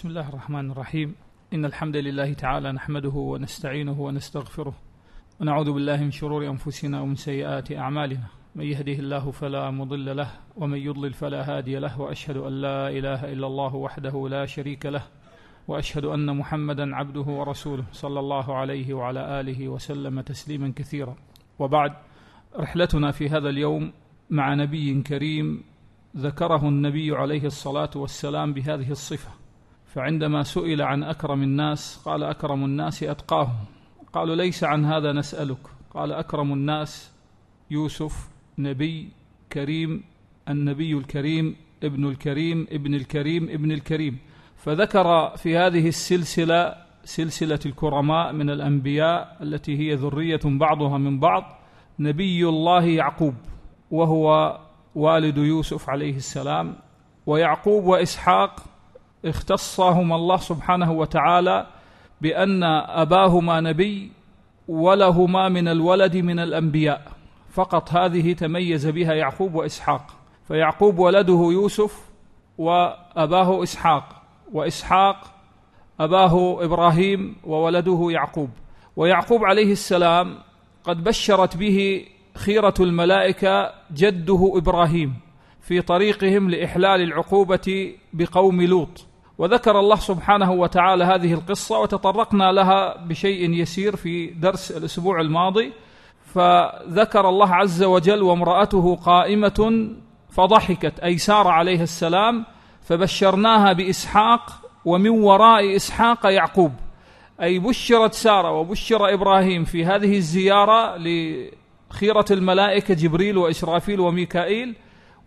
بسم الله الرحمن الرحيم. إن الحمد لله تعالى نحمده ونستعينه ونستغفره ونعوذ بالله من شرور أنفسنا ومن سيئات أعمالنا، من يهده الله فلا مضل له ومن يضلل فلا هادي له، وأشهد أن لا إله إلا الله وحده لا شريك له، وأشهد أن محمدا عبده ورسوله صلى الله عليه وعلى آله وسلم تسليما كثيرا. وبعد، رحلتنا في هذا اليوم مع نبي كريم ذكره النبي عليه الصلاة والسلام بهذه الصفة. فعندما سئل عن أكرم الناس قال: أكرم الناس أتقاهم. قالوا: ليس عن هذا نسألك. قال: أكرم الناس يوسف، نبي كريم، النبي الكريم، ابن الكريم، ابن الكريم، ابن الكريم. فذكر في هذه السلسلة سلسلة الكرماء من الأنبياء التي هي ذرية بعضها من بعض نبي الله يعقوب، وهو والد يوسف عليه السلام. ويعقوب وإسحاق اختصهما الله سبحانه وتعالى بأن أباهما نبي ولهما من الولد من الأنبياء، فقط هذه تميز بها يعقوب وإسحاق. فيعقوب ولده يوسف وأباه إسحاق، وإسحاق أباه إبراهيم وولده يعقوب. ويعقوب عليه السلام قد بشرت به خيرة الملائكة جده إبراهيم في طريقهم لإحلال العقوبة بقوم لوط. وذكر الله سبحانه وتعالى هذه القصة وتطرقنا لها بشيء يسير في درس الأسبوع الماضي. فذكر الله عز وجل: وامرأته قائمة فضحكت، أي سارة عليه السلام، فبشرناها بإسحاق ومن وراء إسحاق يعقوب، أي بشرت سارة وبشر إبراهيم في هذه الزيارة لخيرة الملائكة جبريل وإسرافيل وميكائيل،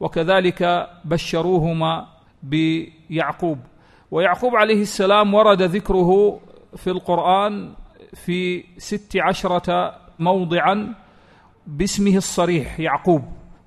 وكذلك بشروهما بيعقوب. ويعقوب عليه السلام ورد ذكره في القرآن في 16 موضعا باسمه الصريح يعقوب،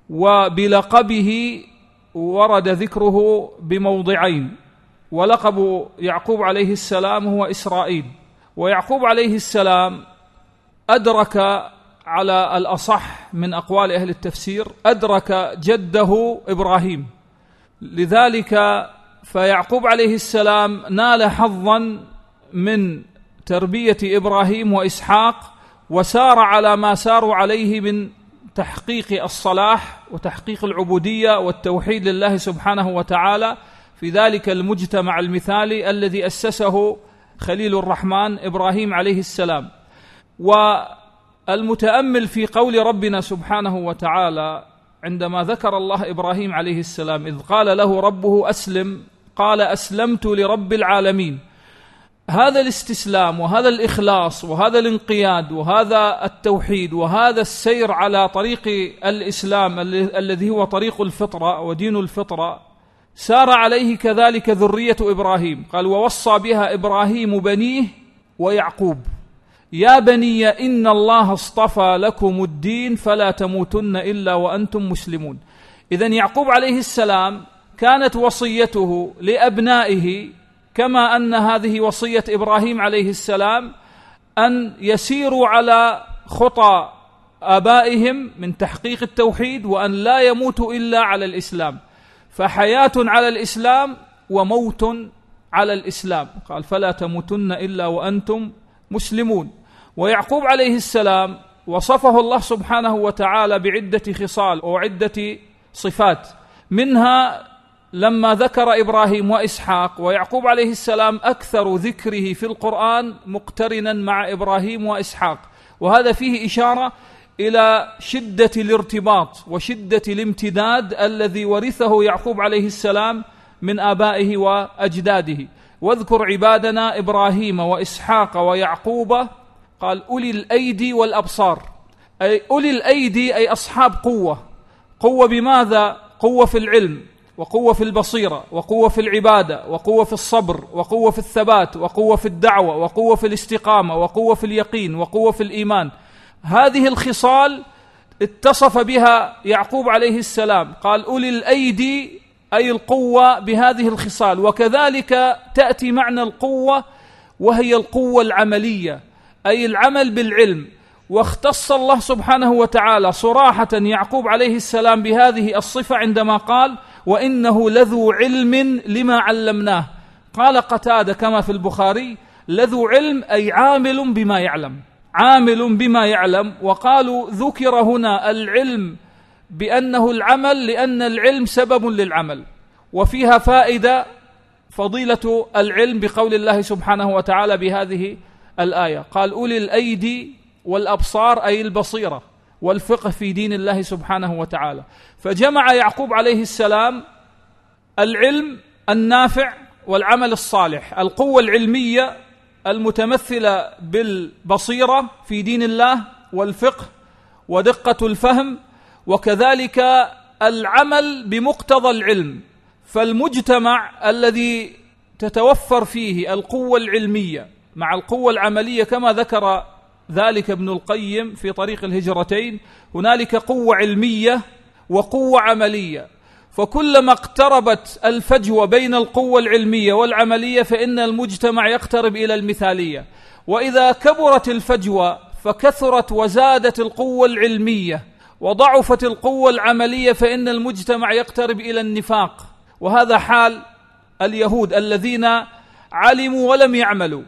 وبلقبه ورد ذكره بموضعين، ولقب يعقوب عليه السلام هو إسرائيل. ويعقوب عليه السلام أدرك على الأصح من أقوال أهل التفسير أدرك جده إبراهيم، لذلك فيعقوب عليه السلام نال حظا من تربية إبراهيم وإسحاق، وسار على ما ساروا عليه من تحقيق الصلاح وتحقيق العبودية والتوحيد لله سبحانه وتعالى في ذلك المجتمع المثالي الذي أسسه خليل الرحمن إبراهيم عليه السلام. والمتأمل في قول ربنا سبحانه وتعالى عندما ذكر الله إبراهيم عليه السلام إذ قال له ربه أسلم، قال: أسلمت لرب العالمين. هذا الاستسلام وهذا الإخلاص وهذا الانقياد وهذا التوحيد وهذا السير على طريق الإسلام الذي هو طريق الفطرة ودين الفطرة سار عليه كذلك ذرية إبراهيم. قال: ووصى بها إبراهيم بنيه ويعقوب يا بني إن الله اصطفى لكم الدين فلا تموتن إلا وأنتم مسلمون. إذن يعقوب عليه السلام كانت وصيته لأبنائه كما أن هذه وصية إبراهيم عليه السلام أن يسيروا على خطى آبائهم من تحقيق التوحيد، وأن لا يموتوا إلا على الإسلام، فحياة على الإسلام وموت على الإسلام. قال: فلا تموتن إلا وأنتم مسلمون. ويعقوب عليه السلام وصفه الله سبحانه وتعالى بعدة خصال وعدة صفات، منها لما ذكر إبراهيم وإسحاق. ويعقوب عليه السلام أكثر ذكره في القرآن مقترنا مع إبراهيم وإسحاق، وهذا فيه إشارة إلى شدة الارتباط وشدة الامتداد الذي ورثه يعقوب عليه السلام من آبائه وأجداده. واذكر عبادنا إبراهيم وإسحاق ويعقوب، قال: أولي الأيدي والأبصار. أي أولي الأيدي أي أصحاب قوة. قوة بماذا؟ قوة في العلم، وقوة في البصيرة، وقوة في العبادة، وقوة في الصبر، وقوة في الثبات، وقوة في الدعوة، وقوة في الاستقامة، وقوة في اليقين، وقوة في الإيمان. هذه الخصال اتصف بها يعقوب عليه السلام. قال: أولي الأيدي أي القوة بهذه الخصال. وكذلك تأتي معنى القوة وهي القوة العملية، أي العمل بالعلم. واختص الله سبحانه وتعالى صراحة يعقوب عليه السلام بهذه الصفة عندما قال: وإنه لذو علم لما علمناه. قال قتادة كما في البخاري: لذو علم أي عامل بما يعلم، عامل بما يعلم. وقالوا ذكر هنا العلم بأنه العمل لأن العلم سبب للعمل. وفيها فائدة فضيلة العلم بقول الله سبحانه وتعالى بهذه الآية، قال: أولي الأيدي والأبصار، أي البصيرة والفقه في دين الله سبحانه وتعالى. فجمع يعقوب عليه السلام العلم النافع والعمل الصالح، القوة العلمية المتمثلة بالبصيرة في دين الله والفقه ودقة الفهم، وكذلك العمل بمقتضى العلم. فالمجتمع الذي تتوفر فيه القوة العلمية مع القوة العملية كما ذكر ذلك ابن القيم في طريق الهجرتين، هنالك قوة علمية وقوة عملية، فكلما اقتربت الفجوة بين القوة العلمية والعملية فإن المجتمع يقترب إلى المثالية، وإذا كبرت الفجوة فكثرت وزادت القوة العلمية وضعفت القوة العملية فإن المجتمع يقترب إلى النفاق. وهذا حال اليهود الذين علموا ولم يعملوا.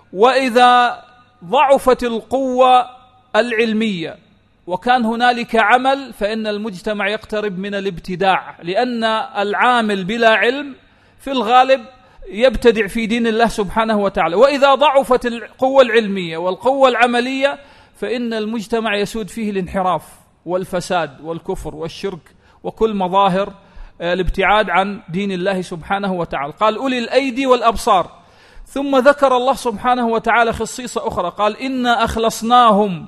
وإذا ضعفت القوة العلمية وكان هنالك عمل فإن المجتمع يقترب من الابتداع، لأن العامل بلا علم في الغالب يبتدع في دين الله سبحانه وتعالى. وإذا ضعفت القوة العلمية والقوة العملية فإن المجتمع يسود فيه الانحراف والفساد والكفر والشرك وكل مظاهر الابتعاد عن دين الله سبحانه وتعالى. قال: أولي الأيدي والأبصار. ثم ذكر الله سبحانه وتعالى خصيصة أخرى، قال: إنا أخلصناهم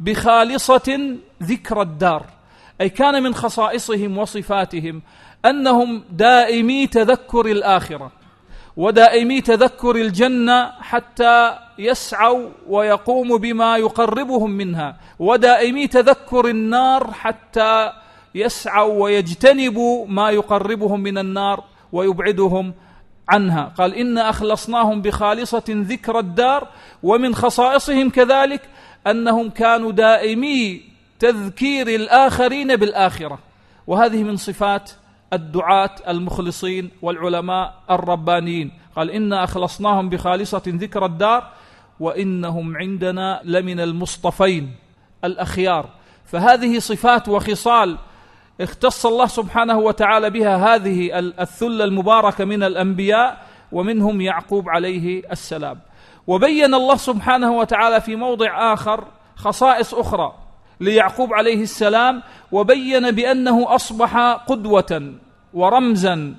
بخالصة ذكر الدار، أي كان من خصائصهم وصفاتهم أنهم دائمي تذكر الآخرة ودائمي تذكر الجنة حتى يسعوا ويقوموا بما يقربهم منها، ودائمي تذكر النار حتى يسعوا ويجتنبوا ما يقربهم من النار ويبعدهم عنها. قال: إنا أخلصناهم بخالصة ذكر الدار. ومن خصائصهم كذلك أنهم كانوا دائمي تذكير الآخرين بالآخرة، وهذه من صفات الدعاة المخلصين والعلماء الربانيين. قال: إنا أخلصناهم بخالصة ذكر الدار وإنهم عندنا لمن المصطفين الأخيار. فهذه صفات وخصال اختص الله سبحانه وتعالى بها هذه الثلة المباركة من الأنبياء، ومنهم يعقوب عليه السلام. وبين الله سبحانه وتعالى في موضع آخر خصائص أخرى ليعقوب عليه السلام، وبين بأنه أصبح قدوة ورمزا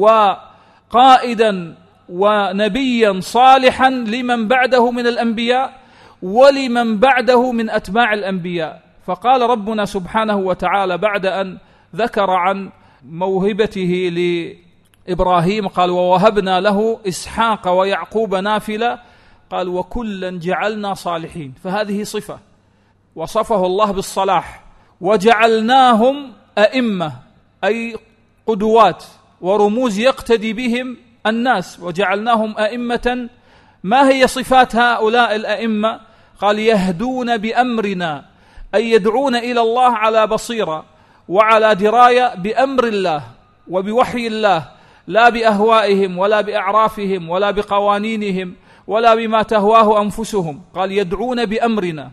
وقائدا ونبيا صالحا لمن بعده من الأنبياء ولمن بعده من أتباع الأنبياء. فقال ربنا سبحانه وتعالى بعد أن ذكر عن موهبته لإبراهيم، قال: ووهبنا له إسحاق ويعقوب نافلة، قال: وكلا جعلنا صالحين. فهذه صفة وصفه الله بالصلاح. وجعلناهم أئمة، أي قدوات ورموز يقتدي بهم الناس. وجعلناهم أئمة. ما هي صفات هؤلاء الأئمة؟ قال: يهدون بأمرنا، أي يدعون إلى الله على بصيرة وعلى دراية بأمر الله وبوحي الله، لا بأهوائهم ولا بأعرافهم ولا بقوانينهم ولا بما تهواه أنفسهم. قال: يدعون بأمرنا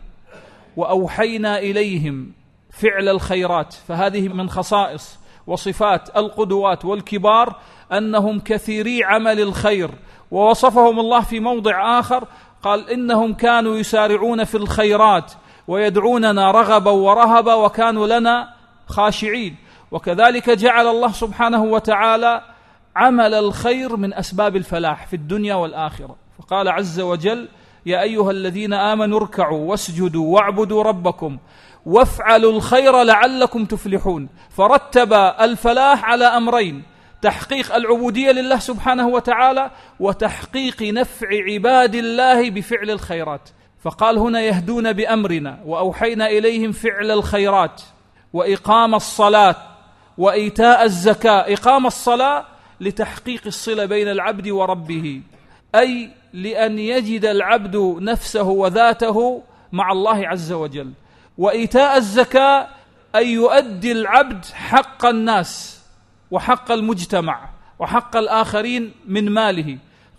وأوحينا إليهم فعل الخيرات. فهذه من خصائص وصفات القدوات والكبار أنهم كثيري عمل الخير. ووصفهم الله في موضع آخر، قال: إنهم كانوا يسارعون في الخيرات ويدعوننا رغبا ورهبا وكانوا لنا خاشعين. وكذلك جعل الله سبحانه وتعالى عمل الخير من أسباب الفلاح في الدنيا والآخرة. فقال عز وجل: يا أيها الذين آمنوا اركعوا واسجدوا واعبدوا ربكم وافعلوا الخير لعلكم تفلحون. فرتب الفلاح على أمرين: تحقيق العبودية لله سبحانه وتعالى وتحقيق نفع عباد الله بفعل الخيرات. فقال هنا: يهدون بأمرنا وأوحينا إليهم فعل الخيرات وإقام الصلاة وإيتاء الزكاة. إقام الصلاة لتحقيق الصلة بين العبد وربه، أي لأن يجد العبد نفسه وذاته مع الله عز وجل. وإيتاء الزكاة أي يؤدي العبد حق الناس وحق المجتمع وحق الآخرين من ماله.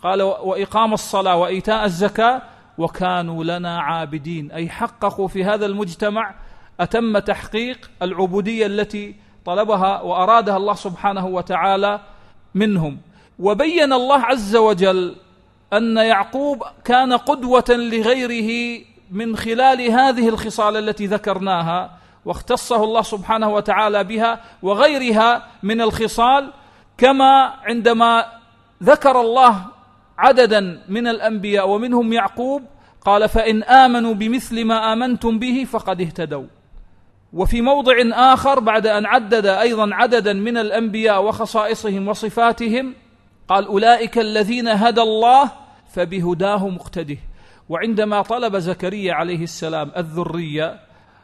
قال وإقام الصلاة وإيتاء الزكاة وكانوا لنا عابدين، أي حققوا في هذا المجتمع أتم تحقيق العبودية التي طلبها وأرادها الله سبحانه وتعالى منهم. وبين الله عز وجل أن يعقوب كان قدوة لغيره من خلال هذه الخصال التي ذكرناها، واختصه الله سبحانه وتعالى بها وغيرها من الخصال، كما عندما ذكر الله عددا من الأنبياء ومنهم يعقوب قال فإن آمنوا بمثل ما آمنتم به فقد اهتدوا. وفي موضع آخر بعد أن عدد أيضا عددا من الأنبياء وخصائصهم وصفاتهم قال أولئك الذين هدى الله فبهداه مقتده. وعندما طلب زكريا عليه السلام الذرية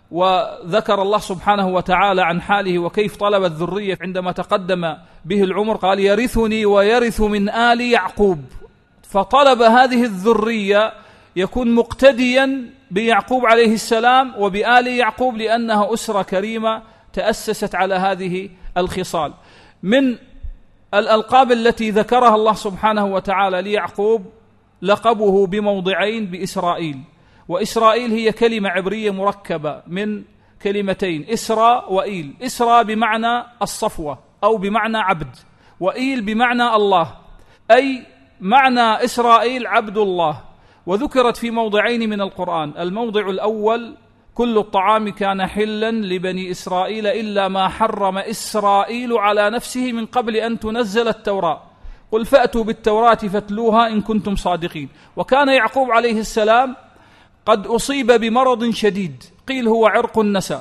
وذكر الله سبحانه وتعالى عن حاله وكيف طلب الذرية عندما تقدم به العمر قال يرثني ويرث من آل يعقوب، فطلب هذه الذرية يكون مقتديا بيعقوب عليه السلام وبآل يعقوب، لأنها أسرة كريمة تأسست على هذه الخصال. من الألقاب التي ذكرها الله سبحانه وتعالى ليعقوب لقبه بموضعين بإسرائيل، وإسرائيل هي كلمة عبرية مركبة من كلمتين إسراء وإيل. إسراء بمعنى الصفوة أو بمعنى عبد، وإيل بمعنى الله، أي معنى إسرائيل عبد الله. وذكرت في موضعين من القرآن. الموضع الأول كل الطعام كان حلا لبني إسرائيل إلا ما حرم إسرائيل على نفسه من قبل أن تنزل التوراة قل فأتوا بالتوراة فاتلوها إن كنتم صادقين. وكان يعقوب عليه السلام قد أصيب بمرض شديد قيل هو عرق النسا،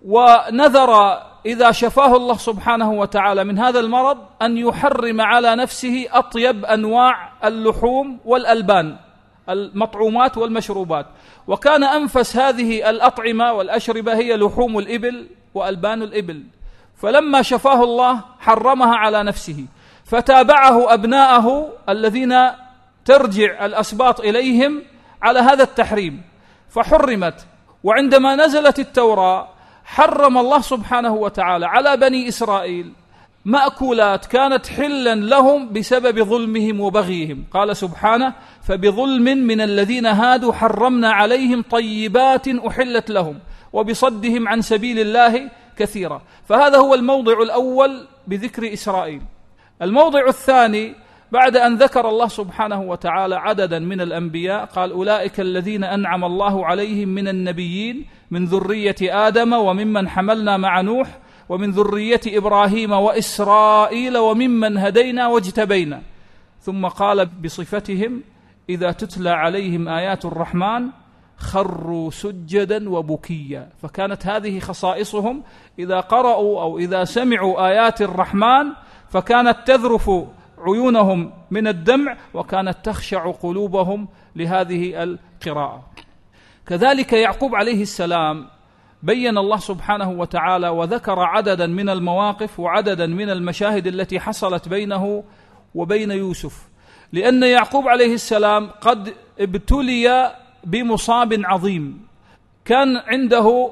ونذر إذا شفاه الله سبحانه وتعالى من هذا المرض أن يحرم على نفسه أطيب أنواع اللحوم والألبان، المطعومات والمشروبات. وكان أنفس هذه الأطعمة والأشربة هي لحوم الإبل وألبان الإبل، فلما شفاه الله حرمها على نفسه، فتابعه أبناءه الذين ترجع الأسباط إليهم على هذا التحريم فحرمت. وعندما نزلت التوراة حرم الله سبحانه وتعالى على بني إسرائيل مأكولات كانت حلا لهم بسبب ظلمهم وبغيهم. قال سبحانه فبظلم من الذين هادوا حرمنا عليهم طيبات أحلت لهم وبصدهم عن سبيل الله كثيرا. فهذا هو الموضع الأول بذكر إسرائيل. الموضع الثاني بعد أن ذكر الله سبحانه وتعالى عددا من الأنبياء قال أولئك الذين أنعم الله عليهم من النبيين من ذرية آدم وممن حملنا مع نوح ومن ذرية إبراهيم وإسرائيل وممن هدينا واجتبينا. ثم قال بصفتهم إذا تتلى عليهم آيات الرحمن خروا سجدا وبكيا. فكانت هذه خصائصهم إذا قرأوا أو إذا سمعوا آيات الرحمن فكانت تذرف عيونهم من الدمع وكانت تخشع قلوبهم لهذه القراءة. كذلك يعقوب عليه السلام بين الله سبحانه وتعالى وذكر عددا من المواقف وعددا من المشاهد التي حصلت بينه وبين يوسف، لأن يعقوب عليه السلام قد ابتلي بمصاب عظيم. كان عنده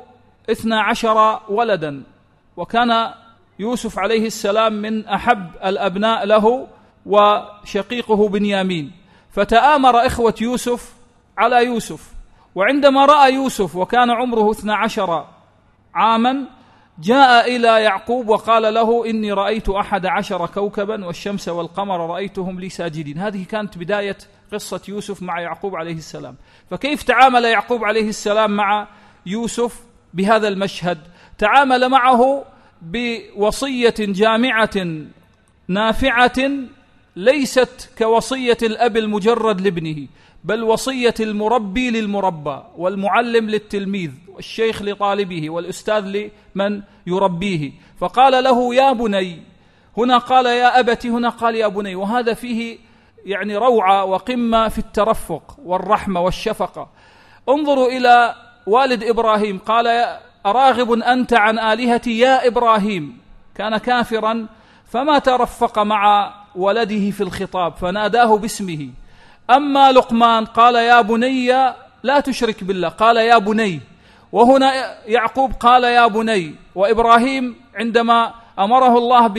12 ولدا، وكان يوسف عليه السلام من أحب الأبناء له وشقيقه بنيامين، فتآمر إخوة يوسف على يوسف. وعندما رأى يوسف وكان عمره 12 عاما جاء إلى يعقوب وقال له إني رأيت 11 كوكبا والشمس والقمر رأيتهم لي ساجدين. هذه كانت بداية قصة يوسف مع يعقوب عليه السلام. فكيف تعامل يعقوب عليه السلام مع يوسف بهذا المشهد؟ تعامل معه بوصية جامعة نافعة ليست كوصية الأب المجرد لابنه، بل وصية المربي للمربى والمعلم للتلميذ والشيخ لطالبه والأستاذ لمن يربيه. فقال له يا بني، هنا قال يا أبت، هنا قال يا بني، وهذا فيه يعني روعة وقمة في الترفق والرحمة والشفقة. انظروا إلى والد إبراهيم، قال أراغب أنت عن آلهتي يا إبراهيم، كان كافرا فما ترفق مع ولده في الخطاب فناداه باسمه. أما لقمان قال يا بني لا تشرك بالله، قال يا بني. وهنا يعقوب قال يا بني. وإبراهيم عندما أمره الله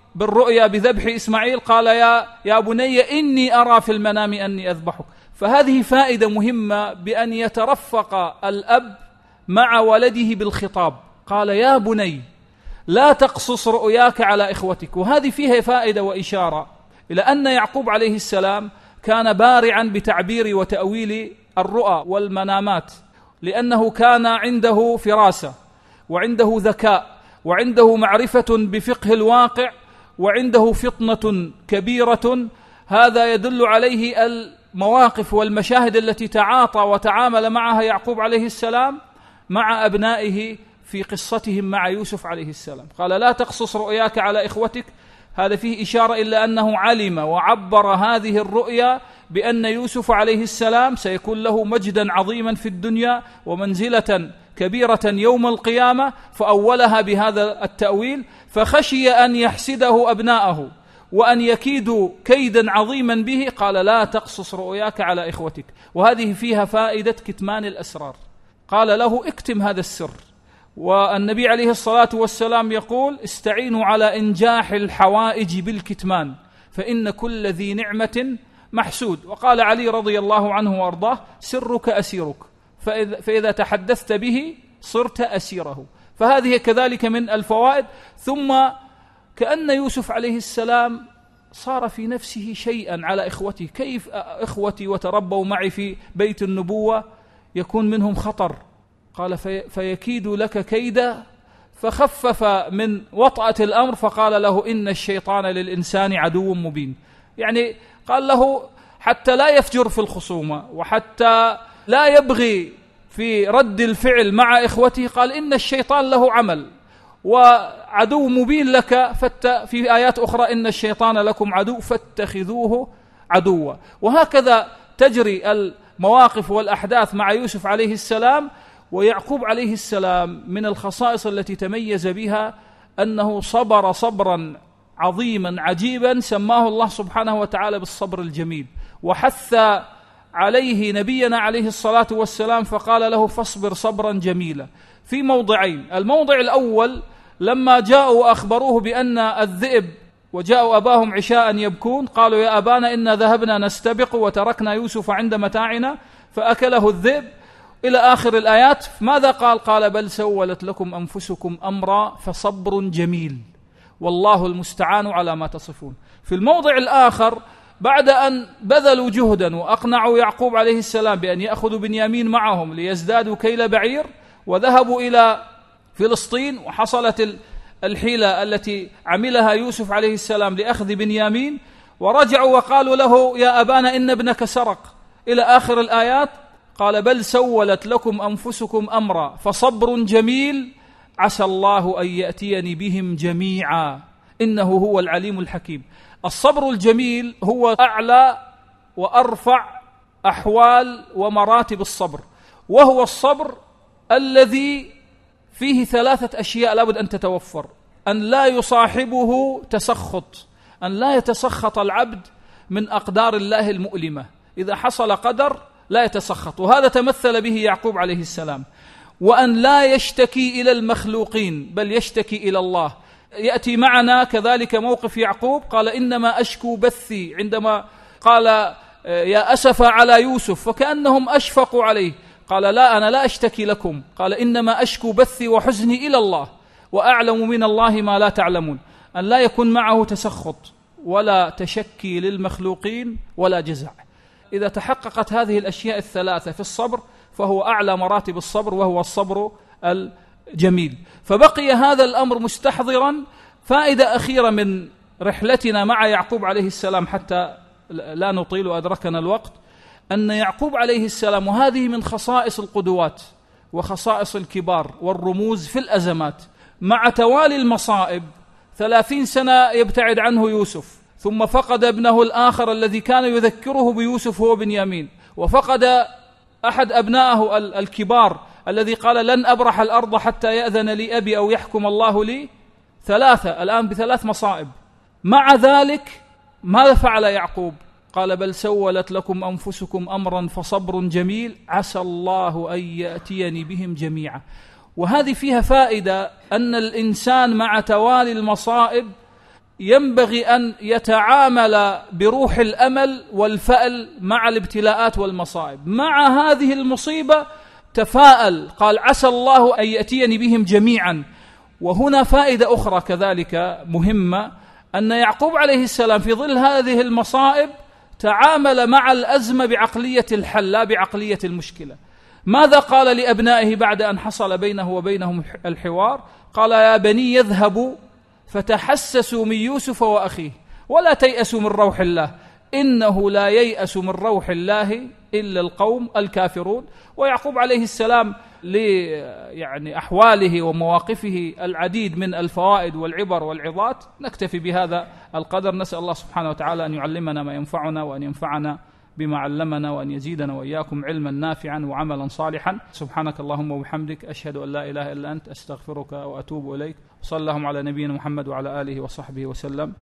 بالرؤيا بذبح إسماعيل قال يا بني إني أرى في المنام أني أذبحك. فهذه فائدة مهمة بأن يترفق الأب مع ولده بالخطاب. قال يا بني لا تقصص رؤياك على إخوتك. وهذه فيها فائدة وإشارة إلى أن يعقوب عليه السلام كان بارعا بتعبير وتأويل الرؤى والمنامات، لأنه كان عنده فراسة وعنده ذكاء وعنده معرفة بفقه الواقع وعنده فطنة كبيرة. هذا يدل عليه المواقف والمشاهد التي تعاطى وتعامل معها يعقوب عليه السلام مع أبنائه في قصتهم مع يوسف عليه السلام. قال لا تقصص رؤياك على إخوتك، هذا فيه إشارة إلا أنه علم وعبر هذه الرؤيا بأن يوسف عليه السلام سيكون له مجدا عظيما في الدنيا ومنزلة كبيرة يوم القيامة، فأولها بهذا التأويل، فخشي أن يحسده أبناءه وأن يكيدوا كيدا عظيما به. قال لا تقصص رؤياك على إخوتك. وهذه فيها فائدة كتمان الأسرار. قال له اكتم هذا السر. والنبي عليه الصلاة والسلام يقول استعينوا على إنجاح الحوائج بالكتمان فإن كل ذي نعمة محسود. وقال علي رضي الله عنه وأرضاه سرك أسيرك، فإذا تحدثت به صرت أسيره. فهذه كذلك من الفوائد. ثم كأن يوسف عليه السلام صار في نفسه شيئا على إخوته. كيف إخوتي وتربوا معي في بيت النبوة يكون منهم خطر؟ قال فيكيد لك كيدا، فخفف من وطأة الأمر فقال له إن الشيطان للإنسان عدو مبين. يعني قال له حتى لا يفجر في الخصومة وحتى لا يبغي في رد الفعل مع إخوته، قال إن الشيطان له عمل وعدو مبين لك، في آيات أخرى إن الشيطان لكم عدو فاتخذوه عدوا. وهكذا تجري المواقف والأحداث مع يوسف عليه السلام. ويعقوب عليه السلام من الخصائص التي تميز بها أنه صبر صبرا عظيما عجيبا سماه الله سبحانه وتعالى بالصبر الجميل، وحث عليه نبينا عليه الصلاة والسلام فقال له فاصبر صبرا جميلا في موضعين. الموضع الأول لما جاءوا وأخبروه بأن الذئب، وجاءوا أباهم عشاء يبكون، قالوا يا أبانا إنا ذهبنا نستبق وتركنا يوسف عند متاعنا فأكله الذئب إلى آخر الآيات. ماذا قال؟ قال بل سولت لكم أنفسكم أمرا فصبر جميل والله المستعان على ما تصفون. في الموضع الآخر بعد أن بذلوا جهدا وأقنعوا يعقوب عليه السلام بأن يأخذوا بنيامين معهم ليزدادوا كيل بعير، وذهبوا إلى فلسطين وحصلت الحيلة التي عملها يوسف عليه السلام لأخذ بنيامين، ورجعوا وقالوا له يا أبانا إن ابنك سرق إلى آخر الآيات. قال بل سولت لكم أنفسكم أمرا فصبر جميل عسى الله أن يأتيني بهم جميعا إنه هو العليم الحكيم. الصبر الجميل هو أعلى وأرفع أحوال ومراتب الصبر، وهو الصبر الذي فيه ثلاثة أشياء لابد أن تتوفر: أن لا يصاحبه تسخط، أن لا يتسخط العبد من أقدار الله المؤلمة، إذا حصل قدر لا يتسخط، وهذا تمثل به يعقوب عليه السلام. وأن لا يشتكي إلى المخلوقين بل يشتكي إلى الله. يأتي معنا كذلك موقف يعقوب، قال إنما أشكو بثي، عندما قال يا أسف على يوسف فكأنهم أشفقوا عليه، قال لا أنا لا أشتكي لكم، قال إنما أشكو بثي وحزني إلى الله وأعلم من الله ما لا تعلمون. أن لا يكون معه تسخط ولا تشكي للمخلوقين ولا جزع. إذا تحققت هذه الأشياء الثلاثة في الصبر فهو أعلى مراتب الصبر، وهو الصبر الجميل. فبقي هذا الأمر مستحضرا. فائدة أخيرة من رحلتنا مع يعقوب عليه السلام حتى لا نطيل وأدركنا الوقت، أن يعقوب عليه السلام، وهذه من خصائص القدوات وخصائص الكبار والرموز في الأزمات، مع توالي المصائب 30 سنة يبتعد عنه يوسف، ثم فقد ابنه الآخر الذي كان يذكره بيوسف هو بنيامين، وفقد أحد أبنائه الكبار الذي قال لن أبرح الأرض حتى يأذن لي أبي أو يحكم الله لي، الآن ب3 مصائب. مع ذلك ماذا فعل يعقوب؟ قال بل سولت لكم أنفسكم أمرا فصبر جميل عسى الله أن يأتيني بهم جميعا. وهذه فيها فائدة أن الإنسان مع توالي المصائب ينبغي أن يتعامل بروح الأمل والفأل مع الابتلاءات والمصائب. مع هذه المصيبة تفاءل، قال عسى الله أن يأتيني بهم جميعا. وهنا فائدة أخرى كذلك مهمة، أن يعقوب عليه السلام في ظل هذه المصائب تعامل مع الأزمة بعقلية الحل لا بعقلية المشكلة. ماذا قال لأبنائه بعد أن حصل بينه وبينهم الحوار؟ قال يا بني يذهبوا فتحسسوا من يوسف وأخيه ولا تيأسوا من روح الله إنه لا ييأس من روح الله إلا القوم الكافرون. ويعقوب عليه السلام يعني أحواله ومواقفه العديد من الفوائد والعبر والعظات. نكتفي بهذا القدر، نسأل الله سبحانه وتعالى أن يعلمنا ما ينفعنا وأن ينفعنا بما علمنا وأن يزيدنا وإياكم علما نافعا وعملا صالحا. سبحانك اللهم وبحمدك، أشهد أن لا إله إلا أنت، أستغفرك وأتوب إليك. صلى الله على نبينا محمد وعلى آله وصحبه وسلم.